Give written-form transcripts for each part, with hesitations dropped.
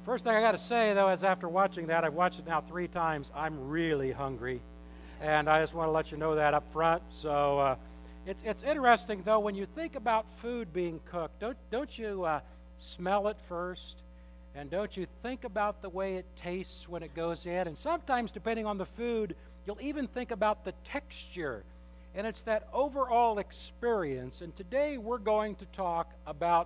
First thing I got to say, though, is after watching that, I've watched it now 3 times, I'm really hungry. And I just want to let you know that up front. So it's interesting, though, when you think about food being cooked, don't you smell it first? And don't you think about the way it tastes when it goes in? And sometimes, depending on the food, you'll even think about the texture. And it's that overall experience. And today we're going to talk about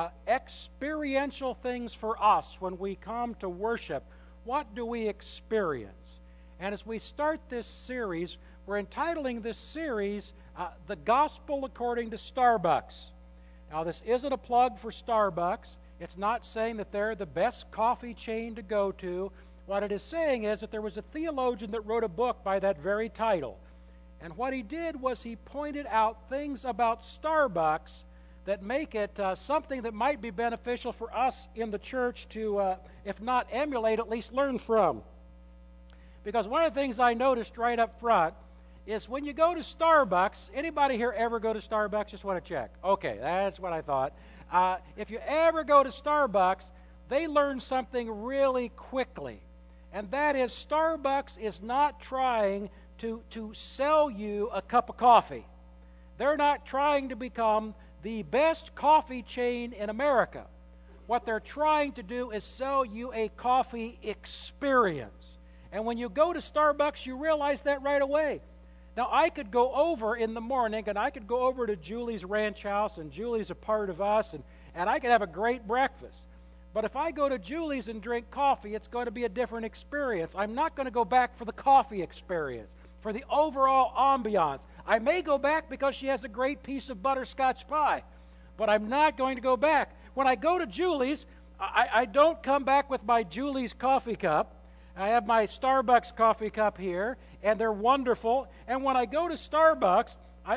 experiential things for us when we come to worship. What do we experience? And as we start this series, we're entitling this series, The Gospel According to Starbucks. Now, this isn't a plug for Starbucks. It's not saying that they're the best coffee chain to go to. What it is saying is that there was a theologian that wrote a book by that very title. And what he did was he pointed out things about Starbucks that make it something that might be beneficial for us in the church to, if not emulate, at least learn from. Because one of the things I noticed right up front is when you go to Starbucks, anybody here ever go to Starbucks? Just want to check. Okay, that's what I thought. If you ever go to Starbucks, they learn something really quickly. And that is Starbucks is not trying to sell you a cup of coffee. They're not trying to become the best coffee chain in America. What they're trying to do is sell you a coffee experience. And when you go to Starbucks, you realize that right away. Now, I could go over in the morning, and I could go over to Julie's Ranch House, and Julie's a part of us, and I could have a great breakfast. But if I go to Julie's and drink coffee, it's going to be a different experience. I'm not going to go back for the coffee experience, for the overall ambiance. I may go back because she has a great piece of butterscotch pie, but I'm not going to go back. When I go to Julie's, I don't come back with my Julie's coffee cup. I have my Starbucks coffee cup here, and they're wonderful. And when I go to Starbucks,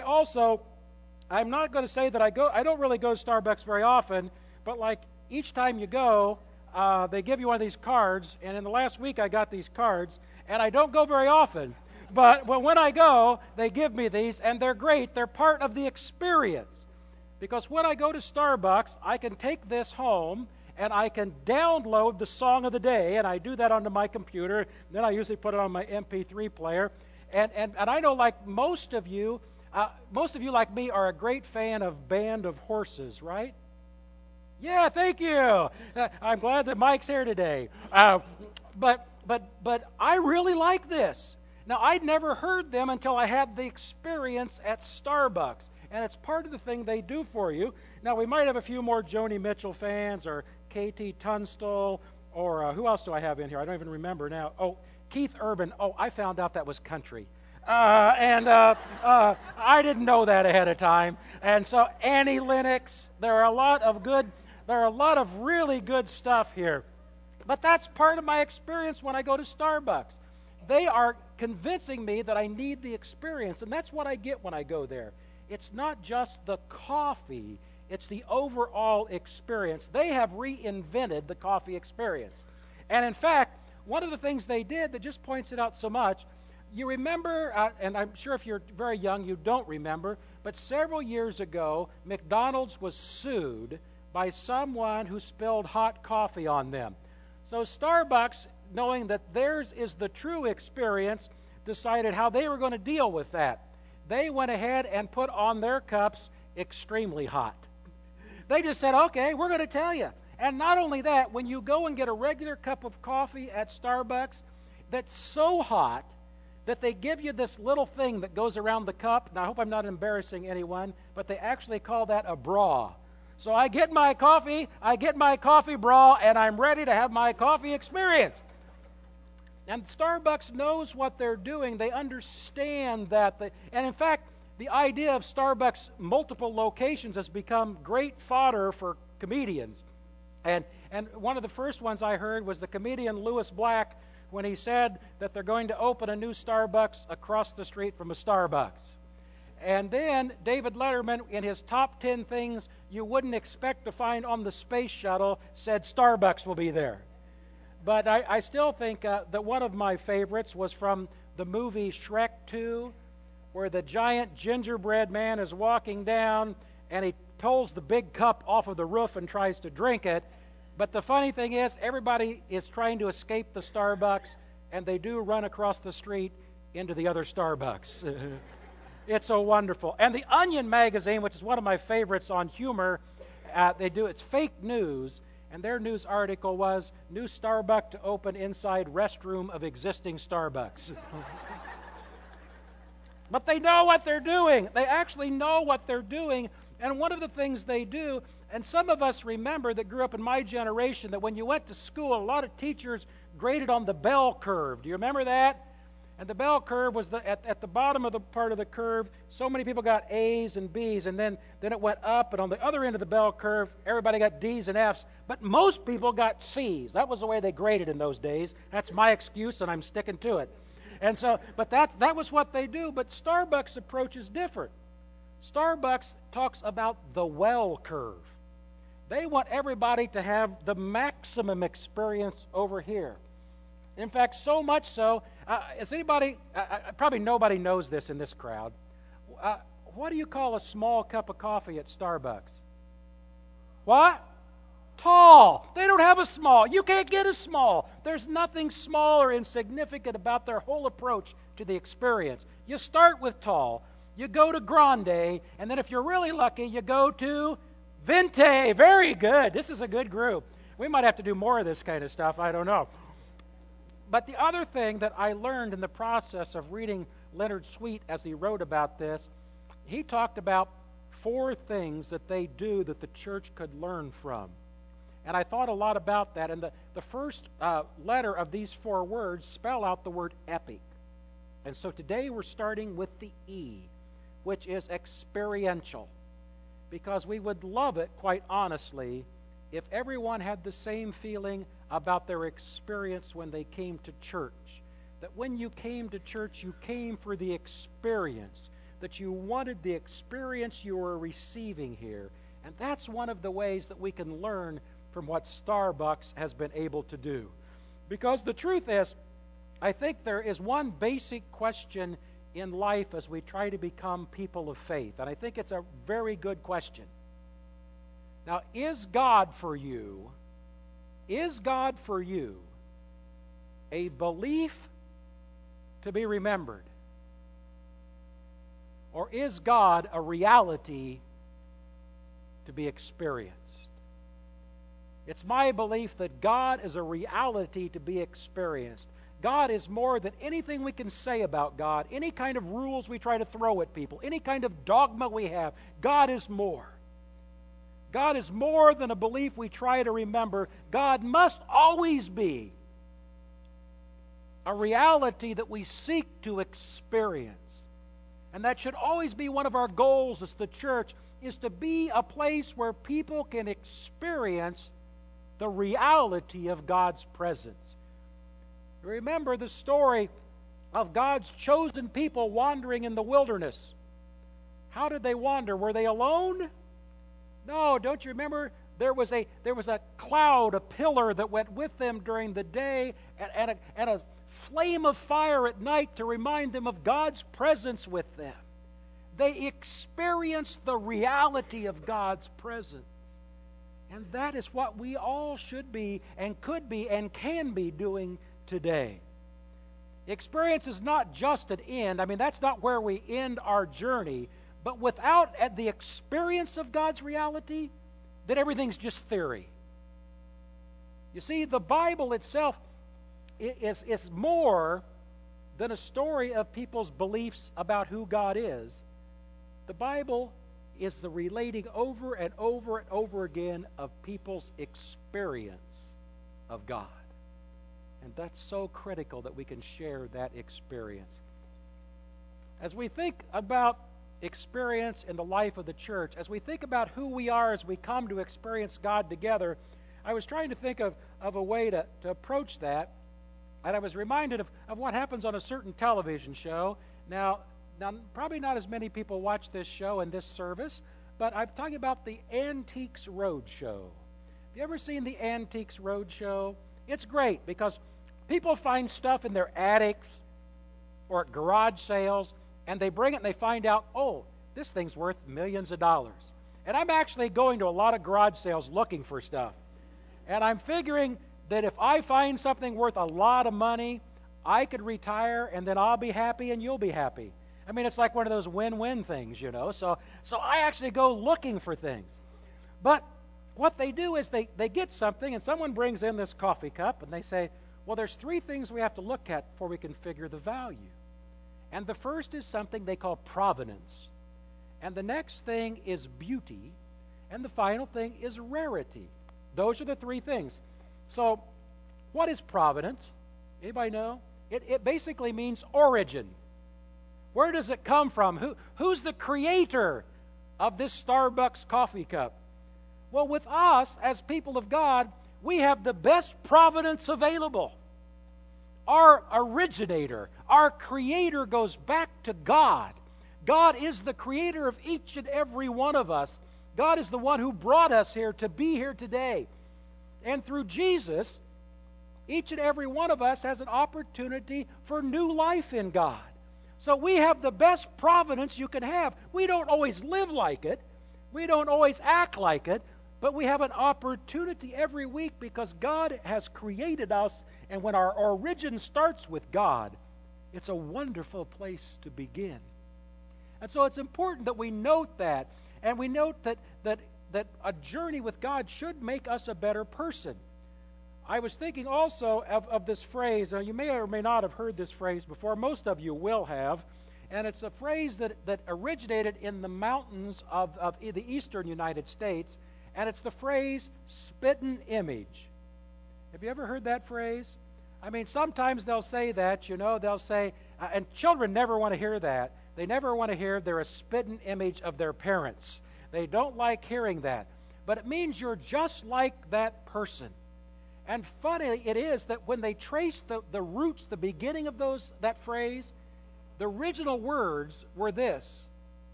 I'm not going to say that I don't really go to Starbucks very often, but like each time you go, they give you one of these cards, and in the last week I got these cards, and I don't go very often. But when I go, they give me these, and they're great. They're part of the experience. Because when I go to Starbucks, I can take this home, and I can download the song of the day, and I do that onto my computer. Then I usually put it on my MP3 player. And I know, like most of you like me are a great fan of Band of Horses, right? Yeah, thank you. I'm glad that Mike's here today. But I really like this. Now, I'd never heard them until I had the experience at Starbucks, and it's part of the thing they do for you. Now, we might have a few more Joni Mitchell fans or KT Tunstall, or who else do I have in here? I don't even remember now. Oh, Keith Urban. Oh, I found out that was country. I didn't know that ahead of time. And so Annie Lennox, there are a lot of really good stuff here. But that's part of my experience when I go to Starbucks. They are convincing me that I need the experience, and that's what I get when I go there. It's not just the coffee, it's the overall experience. They have reinvented the coffee experience. And in fact, one of the things they did that just points it out so much, you remember, and I'm sure if you're very young you don't remember, but several years ago, McDonald's was sued by someone who spilled hot coffee on them. So Starbucks, knowing that theirs is the true experience, decided how they were going to deal with that. They went ahead and put on their cups extremely hot. They just said, okay, we're going to tell you. And not only that, when you go and get a regular cup of coffee at Starbucks, that's so hot that they give you this little thing that goes around the cup. Now, I hope I'm not embarrassing anyone, but they actually call that a bra. So I get my coffee bra, and I'm ready to have my coffee experience. And Starbucks knows what they're doing. They understand that. And in fact, the idea of Starbucks multiple locations has become great fodder for comedians. And one of the first ones I heard was the comedian Louis Black when he said that they're going to open a new Starbucks across the street from a Starbucks. And then David Letterman, in his top 10 things you wouldn't expect to find on the space shuttle, said Starbucks will be there. But I still think that one of my favorites was from the movie Shrek 2, where the giant gingerbread man is walking down and he pulls the big cup off of the roof and tries to drink it. But the funny thing is, everybody is trying to escape the Starbucks, and they do run across the street into the other Starbucks. It's so wonderful. And the Onion magazine, which is one of my favorites on humor, it's fake news, and their news article was, "New Starbucks to open inside restroom of existing Starbucks." But they know what they're doing. They actually know what they're doing. And one of the things they do, and some of us remember that grew up in my generation, that when you went to school, a lot of teachers graded on the bell curve. Do you remember that? And the bell curve was at the bottom of the part of the curve, so many people got A's and B's, and then it went up, and on the other end of the bell curve, everybody got D's and F's, but most people got C's. That was the way they graded in those days. That's my excuse, and I'm sticking to it. And so, but that was what they do. But Starbucks' approach is different. Starbucks talks about the well curve. They want everybody to have the maximum experience over here. In fact, so much so, is anybody, probably nobody knows this in this crowd. What do you call a small cup of coffee at Starbucks? What? Tall. They don't have a small. You can't get a small. There's nothing small or insignificant about their whole approach to the experience. You start with tall, you go to grande, and then if you're really lucky, you go to venti. Very good. This is a good group. We might have to do more of this kind of stuff. I don't know. But the other thing that I learned in the process of reading Leonard Sweet as he wrote about this, he talked about 4 things that they do that the church could learn from. And I thought a lot about that. And the first letter of these 4 words spell out the word epic. And so today we're starting with the E, which is experiential. Because we would love it, quite honestly, if everyone had the same feeling about their experience when they came to church. That when you came to church, you came for the experience. That you wanted the experience you were receiving here. And that's one of the ways that we can learn from what Starbucks has been able to do. Because the truth is, I think there is one basic question in life as we try to become people of faith. And I think it's a very good question. Now, is God for you a belief to be remembered? Or is God a reality to be experienced? It's my belief that God is a reality to be experienced. God is more than anything we can say about God, any kind of rules we try to throw at people, any kind of dogma we have. God is more. God is more than a belief we try to remember. God must always be a reality that we seek to experience. And that should always be one of our goals as the church, is to be a place where people can experience the reality of God's presence. Remember the story of God's chosen people wandering in the wilderness. How did they wander? Were they alone? No, don't you remember? There was a cloud, a pillar that went with them during the day, and a flame of fire at night to remind them of God's presence with them. They experienced the reality of God's presence. And that is what we all should be and could be and can be doing today. Experience is not just an end. I mean, that's not where we end our journey. But without the experience of God's reality, then everything's just theory. You see, the Bible itself is more than a story of people's beliefs about who God is. The Bible is the relating over and over and over again of people's experience of God. And that's so critical that we can share that experience. As we think about experience in the life of the church, as we think about who we are as we come to experience God together, I was trying to think of a way to approach that, and I was reminded of what happens on a certain television show. Now, probably not as many people watch this show and this service, but I'm talking about the Antiques Roadshow. Have you ever seen the Antiques Roadshow? It's great because people find stuff in their attics or at garage sales, and they bring it and they find out, oh, this thing's worth millions of dollars. And I'm actually going to a lot of garage sales looking for stuff. And I'm figuring that if I find something worth a lot of money, I could retire and then I'll be happy and you'll be happy. I mean, it's like one of those win-win things, you know. So I actually go looking for things. But what they do is they get something, and someone brings in this coffee cup, and they say, well, there's three things we have to look at before we can figure the value. And the first is something they call provenance. And the next thing is beauty. And the final thing is rarity. Those are the three things. So what is provenance? Anybody know? It basically means origin. Where does it come from? Who's the creator of this Starbucks coffee cup? Well, with us, as people of God, we have the best provenance available. Our originator, our creator goes back to God. God is the creator of each and every one of us. God is the one who brought us here to be here today. And through Jesus, each and every one of us has an opportunity for new life in God. So we have the best providence you can have. We don't always live like it. We don't always act like it. But we have an opportunity every week because God has created us. And when our origin starts with God, it's a wonderful place to begin. And so it's important that we note that. And we note that a journey with God should make us a better person. I was thinking also of this phrase. You may or may not have heard this phrase before. Most of you will have. And it's a phrase that originated in the mountains of the eastern United States. And it's the phrase, spittin' image. Have you ever heard that phrase? I mean, sometimes they'll say that, you know, they'll say, and children never want to hear that. They never want to hear they're a spittin' image of their parents. They don't like hearing that. But it means you're just like that person. And funny it is that when they trace the roots, the beginning of that phrase, the original words were this: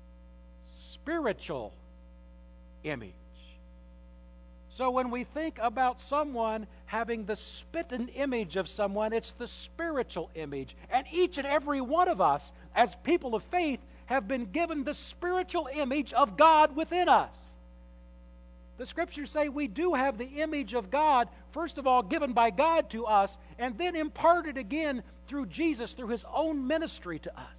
spiritual image. So when we think about someone having the spitting image of someone, it's the spiritual image. And each and every one of us, as people of faith, have been given the spiritual image of God within us. The Scriptures say we do have the image of God, first of all, given by God to us, and then imparted again through Jesus, through His own ministry to us.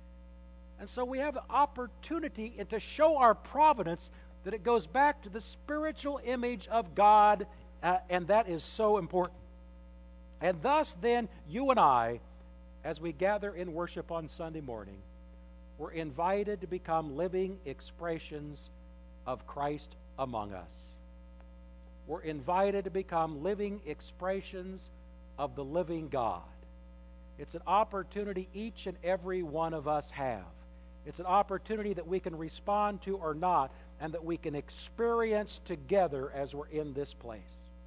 And so we have the opportunity to show our providence that it goes back to the spiritual image of God, and that is so important. And thus, then, you and I, as we gather in worship on Sunday morning, we're invited to become living expressions of Christ among us. We're invited to become living expressions of the living God. It's an opportunity each and every one of us have. It's an opportunity that we can respond to or not, and that we can experience together as we're in this place.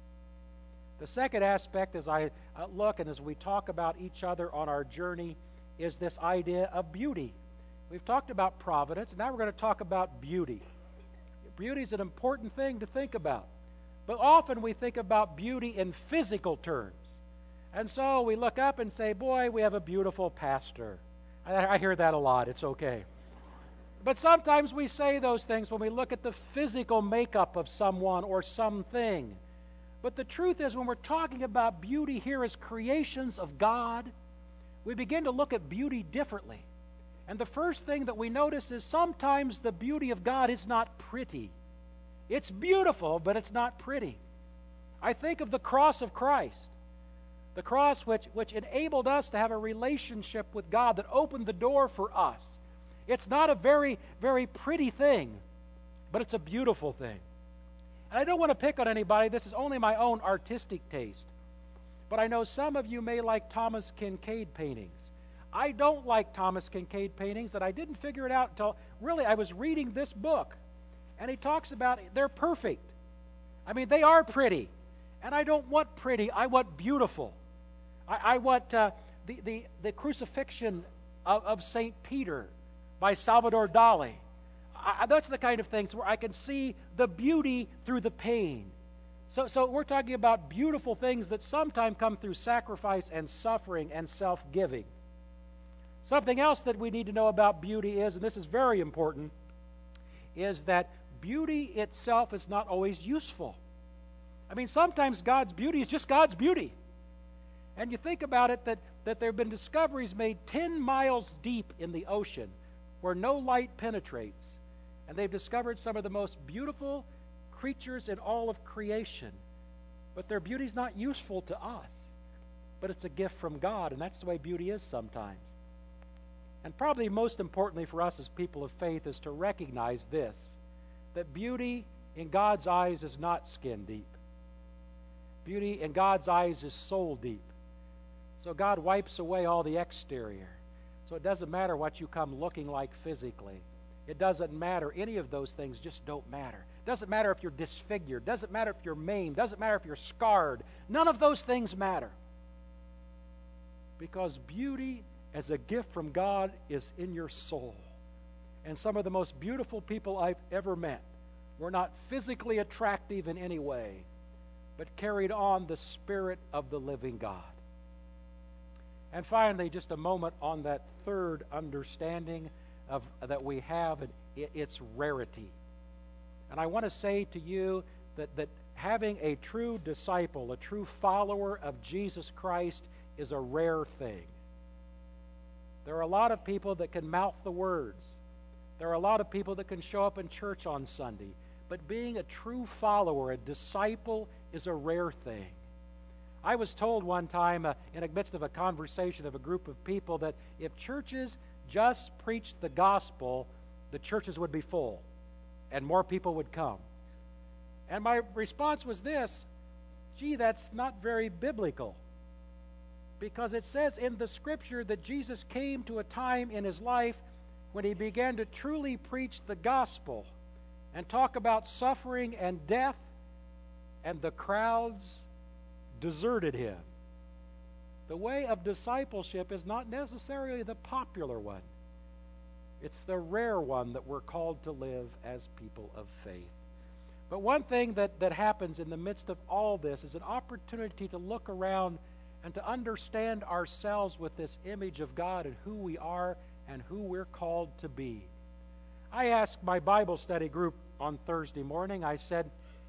The second aspect, as I look and as we talk about each other on our journey, is this idea of beauty. We've talked about providence, and now we're going to talk about beauty. Beauty is an important thing to think about. But often we think about beauty in physical terms. And so we look up and say, boy, we have a beautiful pastor. I hear that a lot. It's okay. But sometimes we say those things when we look at the physical makeup of someone or something. But the truth is, when we're talking about beauty here as creations of God, we begin to look at beauty differently. And the first thing that we notice is sometimes the beauty of God is not pretty. It's beautiful, but it's not pretty. I think of the cross of Christ. The cross which enabled us to have a relationship with God, that opened the door for us. It's not a very, very pretty thing, but it's a beautiful thing. And I don't want to pick on anybody. This is only my own artistic taste. But I know some of you may like Thomas Kinkade paintings. I don't like Thomas Kinkade paintings, and I didn't figure it out until really I was reading this book. And he talks about they're perfect. I mean, they are pretty. And I don't want pretty. I want beautiful. I want the crucifixion of St. Peter by Salvador Dali. That's the kind of things where I can see the beauty through the pain. So we're talking about beautiful things that sometimes come through sacrifice and suffering and self-giving. Something else that we need to know about beauty is, and this is very important, is that beauty itself is not always useful. I mean, sometimes God's beauty is just God's beauty. And you think about it, that there have been discoveries made 10 miles deep in the ocean where no light penetrates. And they've discovered some of the most beautiful creatures in all of creation. But their beauty is not useful to us. But it's a gift from God, and that's the way beauty is sometimes. And probably most importantly for us as people of faith is to recognize this, that beauty in God's eyes is not skin deep. Beauty in God's eyes is soul deep. So God wipes away all the exterior. So it doesn't matter what you come looking like physically. It doesn't matter. Any of those things just don't matter. It doesn't matter if you're disfigured. It doesn't matter if you're maimed. It doesn't matter if you're scarred. None of those things matter. Because beauty as a gift from God is in your soul. And some of the most beautiful people I've ever met were not physically attractive in any way, but carried on the Spirit of the living God. And finally, just a moment on that third understanding that we have, its rarity. And I want to say to you that having a true disciple, a true follower of Jesus Christ, is a rare thing. There are a lot of people that can mouth the words. There are a lot of people that can show up in church on Sunday. But being a true follower, a disciple, is a rare thing. I was told one time in the midst of a conversation of a group of people that if churches just preached the gospel, the churches would be full and more people would come. And my response was this: gee, that's not very biblical. Because it says in the Scripture that Jesus came to a time in his life when he began to truly preach the gospel and talk about suffering and death, and the crowds deserted him. The way of discipleship is not necessarily the popular one. It's the rare one that we're called to live as people of faith. But one thing that happens in the midst of all this is an opportunity to look around and to understand ourselves with this image of God and who we are and who we're called to be. I asked my Bible study group on Thursday morning, I said,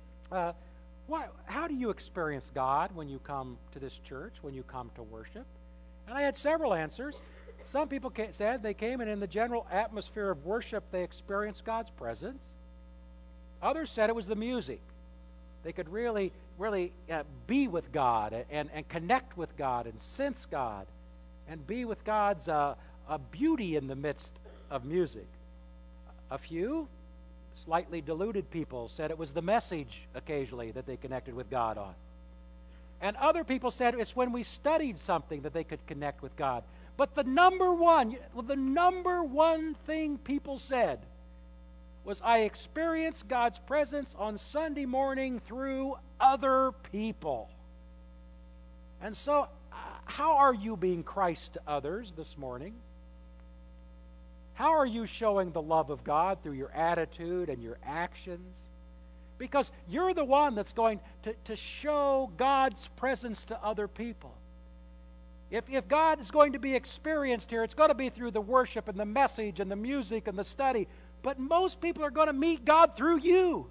how do you experience God when you come to this church, when you come to worship? And I had several answers. Some people said they came and in the general atmosphere of worship they experienced God's presence. Others said it was the music. They could really be with God and connect with God and sense God and be with God's beauty in the midst of music. A few slightly deluded people said it was the message occasionally that they connected with God on. And other people said it's when we studied something that they could connect with God. But the number one thing people said was, I experienced God's presence on Sunday morning through other people. And so, how are you being Christ to others this morning? How are you showing the love of God through your attitude and your actions? Because you're the one that's going to show God's presence to other people. If God is going to be experienced here, it's going to be through the worship and the message and the music and the study. But most people are going to meet God through you.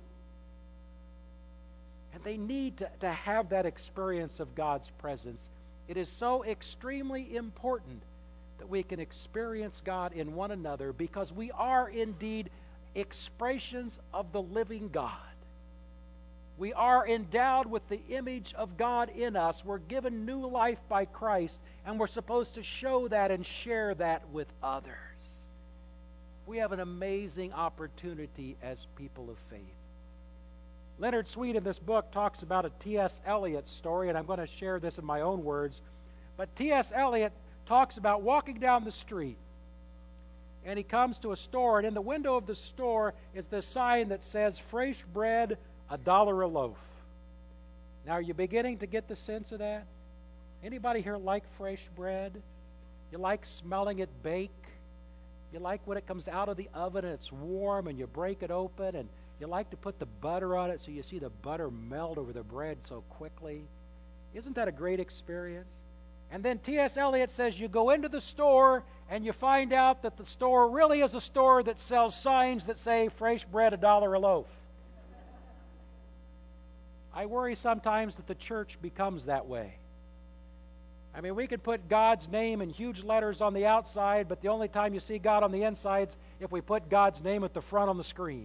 And they need to have that experience of God's presence. It is so extremely important that we can experience God in one another, because we are indeed expressions of the living God. We are endowed with the image of God in us. We're given new life by Christ, and we're supposed to show that and share that with others. We have an amazing opportunity as people of faith. Leonard Sweet in this book talks about a T.S. Eliot story, and I'm going to share this in my own words. But T.S. Eliot talks about walking down the street, and he comes to a store, and in the window of the store is this sign that says, "Fresh bread, $1 a loaf." Now, are you beginning to get the sense of that? Anybody here like fresh bread? You like smelling it bake? You like when it comes out of the oven and it's warm and you break it open, and you like to put the butter on it so you see the butter melt over the bread so quickly? Isn't that a great experience? And then T.S. Eliot says you go into the store and you find out that the store really is a store that sells signs that say fresh bread, $1 a loaf. I worry sometimes that the church becomes that way. I mean, we could put God's name in huge letters on the outside, but the only time you see God on the inside is if we put God's name at the front on the screen.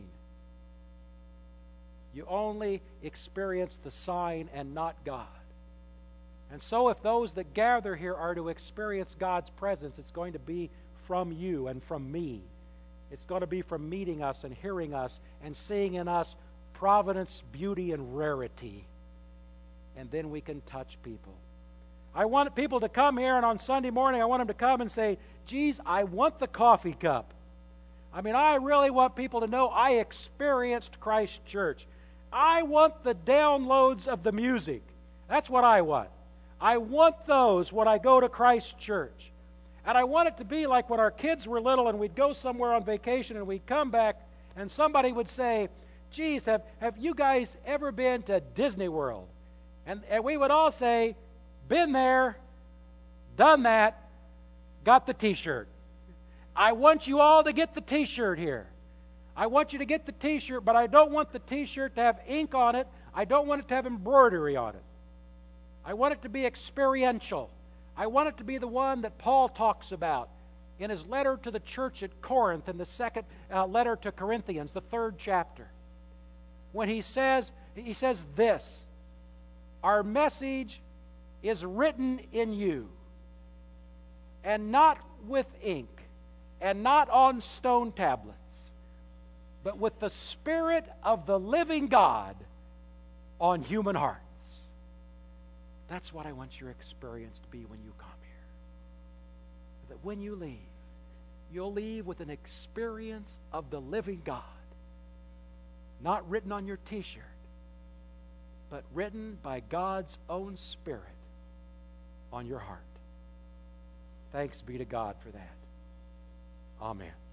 You only experience the sign and not God. And so if those that gather here are to experience God's presence, it's going to be from you and from me. It's going to be from meeting us and hearing us and seeing in us providence, beauty, and rarity. And then we can touch people. I want people to come here, and on Sunday morning I want them to come and say, geez, I want the coffee cup. I mean, I really want people to know I experienced Christ Church. I want the downloads of the music. That's what I want. I want those when I go to Christ Church. And I want it to be like when our kids were little and we'd go somewhere on vacation and we'd come back and somebody would say, geez, have you guys ever been to Disney World? And we would all say, been there, done that, got the t-shirt. I want you all to get the t-shirt here. I want you to get the t-shirt, but I don't want the t-shirt to have ink on it. I don't want it to have embroidery on it. I want it to be experiential. I want it to be the one that Paul talks about in his letter to the church at Corinth, in the second letter to Corinthians, the 3rd chapter. When he says this, our message is written in you, and not with ink, and not on stone tablets, but with the Spirit of the living God on human hearts. That's what I want your experience to be when you come here. That when you leave, you'll leave with an experience of the living God, not written on your t-shirt, but written by God's own Spirit on your heart. Thanks be to God for that. Amen.